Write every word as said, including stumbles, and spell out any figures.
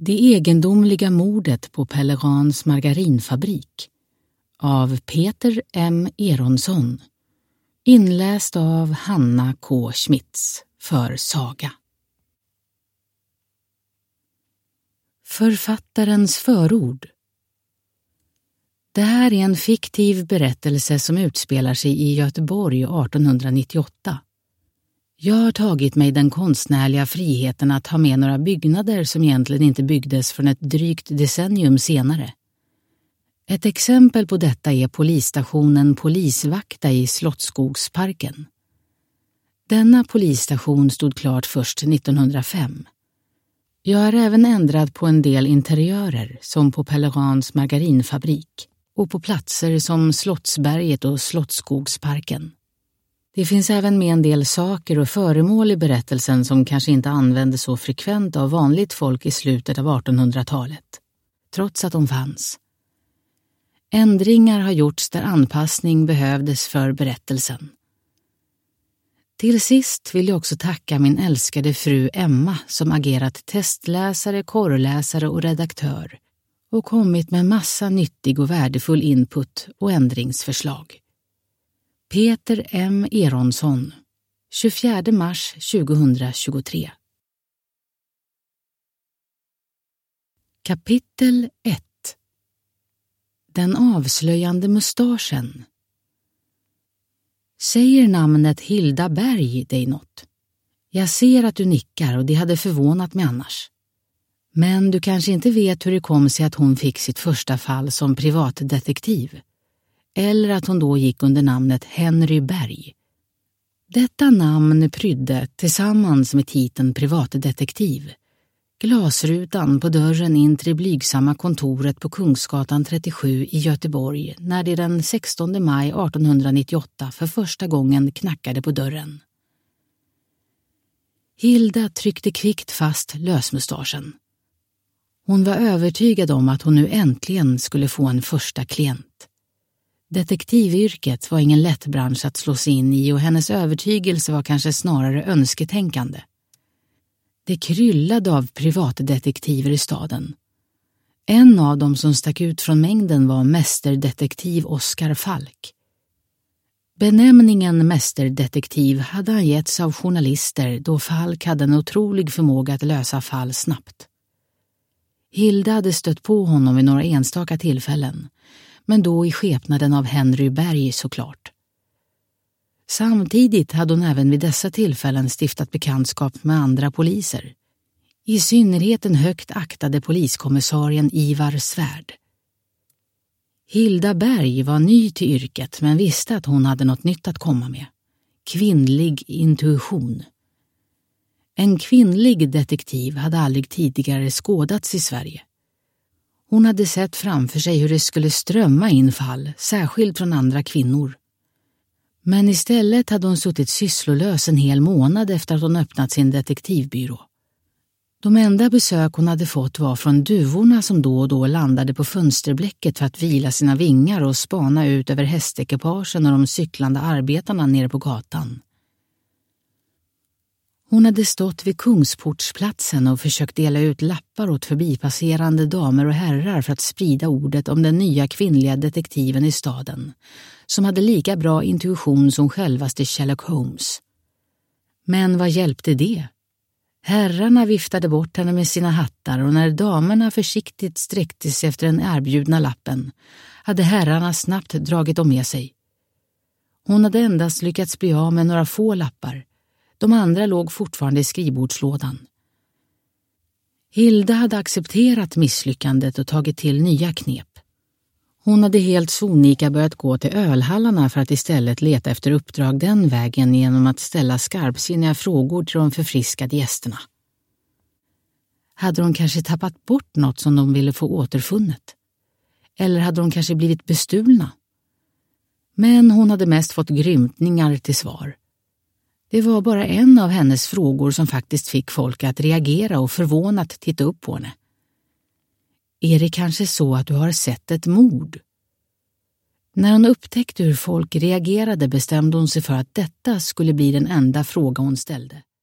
Det egendomliga mordet på Pellegans margarinfabrik av Peter M. Eronsson, inläst av Hanna K. Schmitz för Saga. Författarens förord. Det här är en fiktiv berättelse som utspelar sig i Göteborg artonhundranittioåtta. Jag har tagit mig den konstnärliga friheten att ha med några byggnader som egentligen inte byggdes från ett drygt decennium senare. Ett exempel på detta är polisstationen Polisvakta i Slottsskogsparken. Denna polisstation stod klart först nittonhundrafem. Jag har även ändrat på en del interiörer som på Pellegans margarinfabrik och på platser som Slottsberget och Slottsskogsparken. Det finns även med en del saker och föremål i berättelsen som kanske inte användes så frekvent av vanligt folk i slutet av artonhundratalet, trots att de fanns. Ändringar har gjorts där anpassning behövdes för berättelsen. Till sist vill jag också tacka min älskade fru Emma som agerat testläsare, korrläsare och redaktör och kommit med massa nyttig och värdefull input och ändringsförslag. Peter M. Eronsson, tjugofjärde mars tjugohundratjugotre. Kapitel ett. Den avslöjande mustaschen. Säger namnet Hilda Berg dig något? Jag ser att du nickar och det hade förvånat mig annars. Men du kanske inte vet hur det kom sig att hon fick sitt första fall som privatdetektiv. Eller att hon då gick under namnet Henry Berg. Detta namn prydde tillsammans med titeln privatdetektiv glasrutan på dörren in till det blygsamma kontoret på Kungsgatan trettiosju i Göteborg när det den sextonde maj artonhundranittioåtta för första gången knackade på dörren. Hilda tryckte kvickt fast lösmustaschen. Hon var övertygad om att hon nu äntligen skulle få en första klient. Detektivyrket var ingen lätt bransch att slå sig in i och hennes övertygelse var kanske snarare önsketänkande. Det kryllade av privatdetektiver i staden. En av dem som stack ut från mängden var mästerdetektiv Oskar Falk. Benämningen mästerdetektiv hade han getts av journalister då Falk hade en otrolig förmåga att lösa fall snabbt. Hilda hade stött på honom vid några enstaka tillfällen, men då i skepnaden av Henry Berg såklart. Samtidigt hade hon även vid dessa tillfällen stiftat bekantskap med andra poliser. I synnerhet den högt aktade poliskommissarien Ivar Svärd. Hilda Berg var ny till yrket men visste att hon hade något nytt att komma med. Kvinnlig intuition. En kvinnlig detektiv hade aldrig tidigare skådats i Sverige. Hon hade sett framför sig hur det skulle strömma in fall, särskilt från andra kvinnor. Men istället hade hon suttit sysslolös en hel månad efter att hon öppnat sin detektivbyrå. De enda besök hon hade fått var från duvorna som då och då landade på fönsterblecket för att vila sina vingar och spana ut över hästekipagen och de cyklande arbetarna nere på gatan. Hon hade stått vid Kungsportsplatsen och försökt dela ut lappar åt förbipasserande damer och herrar för att sprida ordet om den nya kvinnliga detektiven i staden, som hade lika bra intuition som självaste Sherlock Holmes. Men vad hjälpte det? Herrarna viftade bort henne med sina hattar och när damerna försiktigt sträckte sig efter den erbjudna lappen hade herrarna snabbt dragit dem med sig. Hon hade endast lyckats bli av med några få lappar. De andra låg fortfarande i skrivbordslådan. Hilda hade accepterat misslyckandet och tagit till nya knep. Hon hade helt sonika börjat gå till ölhallarna för att istället leta efter uppdrag den vägen genom att ställa skarpsinniga frågor till de förfriskade gästerna. Hade de kanske tappat bort något som de ville få återfunnet? Eller hade de kanske blivit bestulna? Men hon hade mest fått grymtningar till svar. Det var bara en av hennes frågor som faktiskt fick folk att reagera och förvånat titta upp på henne. Är det kanske så att du har sett ett mord? När hon upptäckte hur folk reagerade bestämde hon sig för att detta skulle bli den enda fråga hon ställde.